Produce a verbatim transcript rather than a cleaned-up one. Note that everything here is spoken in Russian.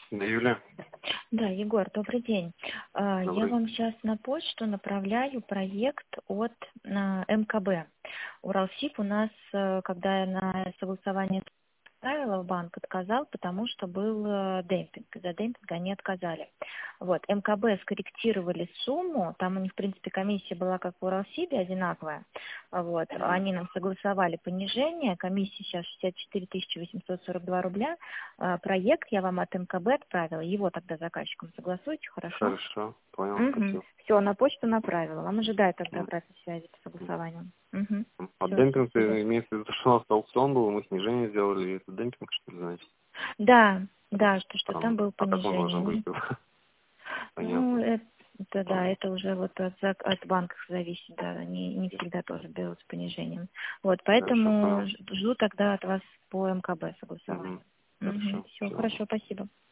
Да, Юля. Да, Егор, добрый день. А, Я Добрый. вам сейчас на почту направляю проект от а, эм ка бэ. Уралсиб у нас, э, когда я на согласование отправила в банк, отказал, потому что был э, демпинг. За демпинг они отказали. Вот, эм ка бэ скорректировали сумму, там у них, в принципе, комиссия была как в Уралсибе, одинаковая. Вот, Мгм. они нам согласовали понижение, комиссия сейчас шестьдесят четыре тысячи восемьсот сорок два рубля. А, Проект я вам от эм ка бэ отправила, его тогда заказчиком согласуйте, хорошо? Хорошо, понял, Угу. спасибо. Все, на почту направила. Вам ожидаю тогда М. обратной связи по согласованию. Угу. А Все, демпинг спасибо. э, имеется в виду, что у нас аукцион был, мы снижение сделали, это демпинг, что ли, значит? Да, Это да, что, что там странно. было А как он должен быть? понижение. Ну, Понятно. это да, это уже вот от, зак- от банков зависит, да, они не всегда тоже берут с понижением. Вот, Хорошо, поэтому понял. ж- жду тогда от вас по эм ка бэ Мгм. согласования. Угу. Хорошо, Все, всего. хорошо, спасибо.